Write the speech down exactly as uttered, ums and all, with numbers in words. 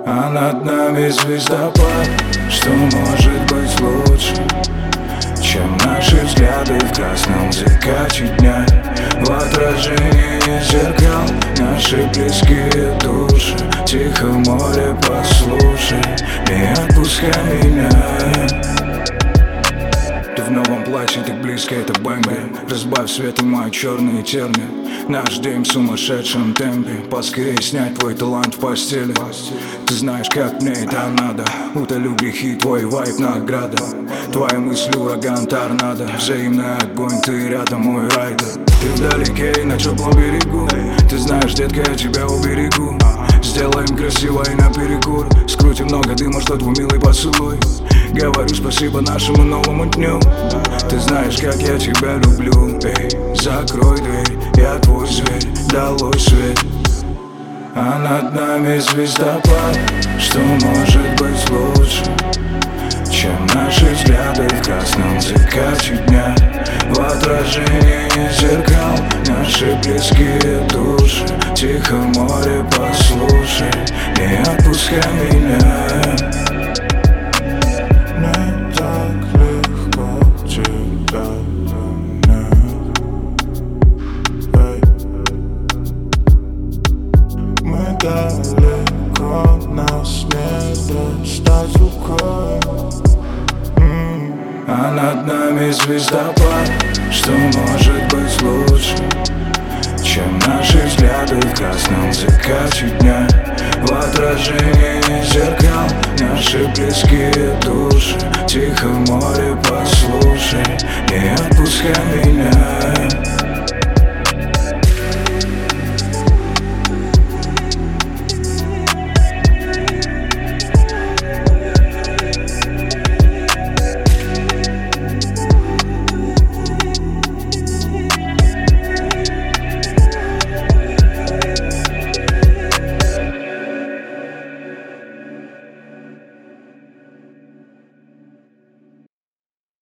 А над нами звездопад. Что может быть лучше, чем наши взгляды в красном закате дня? В отражении зеркал наши близкие души. Тихо море, послушай, не отпускай меня. Ты в новом платье, так близко, это бэмби. Разбавь светом мои черные терни. Наш день в сумасшедшем темпе. Поскорее снять твой талант в постели. Ты знаешь, как мне это надо. Утолю грехи, твой вайб награда. Твои мысли ураган, торнадо. Взаимный огонь, ты рядом, мой райдер. Ты вдалеке и на теплом берегу. Ты знаешь, детка, я тебя уберегу. Сделаем красиво и наперекур. Скрутим много дыма, что твой милый поцелуй. Говорю спасибо нашему новому дню. Ты знаешь, как я тебя люблю. Эй, закрой дверь, я твой зверь, долой свет. А над нами звездопад. Что может быть лучше, чем наши взгляды в красном закате дня? В отражении зеркал наши близкие души. Тихо море, послушай, не отпускай меня. Мне так легко тебя занять. Эй. Мы далеко, нас не достать рукой. А над нами звездопад. Что может быть лучше, чем наши взгляды в красном закате дня? В отражении зеркал наши близкие души. Тихо море, послушай, не отпускай меня.